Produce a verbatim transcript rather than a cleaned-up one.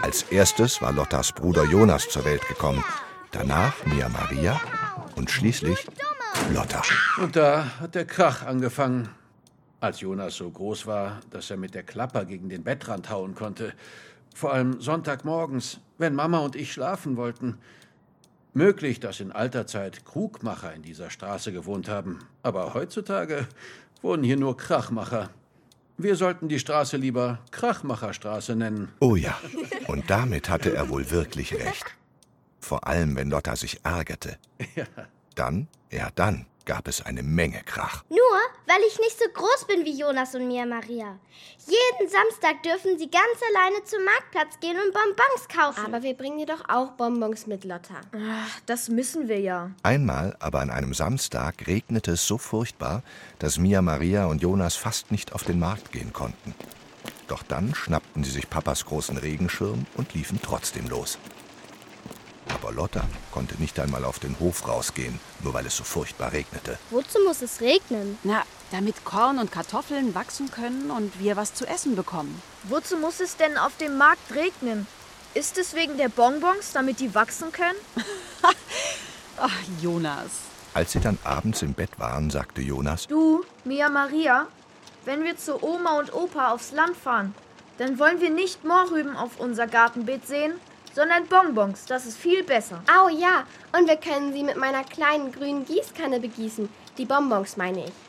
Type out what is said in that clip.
Als erstes war Lottas Bruder Jonas zur Welt gekommen, danach Mia Maria und schließlich Lotta. Und da hat der Krach angefangen. Als Jonas so groß war, dass er mit der Klapper gegen den Bettrand hauen konnte. Vor allem Sonntagmorgens, wenn Mama und ich schlafen wollten. Möglich, dass in alter Zeit Krugmacher in dieser Straße gewohnt haben. Aber heutzutage wohnen hier nur Krachmacher. Wir sollten die Straße lieber Krachmacherstraße nennen. Oh ja, und damit hatte er wohl wirklich recht. Vor allem, wenn Lotta sich ärgerte. Ja. Dann, ja dann, gab es eine Menge Krach. Nur, weil ich nicht so groß bin wie Jonas und Mia Maria. Jeden Samstag dürfen sie ganz alleine zum Marktplatz gehen und Bonbons kaufen. Aber wir bringen dir doch auch Bonbons mit, Lotta. Ach, das müssen wir ja. Einmal, aber an einem Samstag, regnete es so furchtbar, dass Mia Maria und Jonas fast nicht auf den Markt gehen konnten. Doch dann schnappten sie sich Papas großen Regenschirm und liefen trotzdem los. Aber Lotta konnte nicht einmal auf den Hof rausgehen, nur weil es so furchtbar regnete. Wozu muss es regnen? Na, damit Korn und Kartoffeln wachsen können und wir was zu essen bekommen. Wozu muss es denn auf dem Markt regnen? Ist es wegen der Bonbons, damit die wachsen können? Ach, Jonas. Als sie dann abends im Bett waren, sagte Jonas: Du, Mia Maria, wenn wir zu Oma und Opa aufs Land fahren, dann wollen wir nicht Mohrrüben auf unser Gartenbeet sehen, sondern Bonbons, das ist viel besser. Au ja, und wir können sie mit meiner kleinen grünen Gießkanne begießen. Die Bonbons meine ich.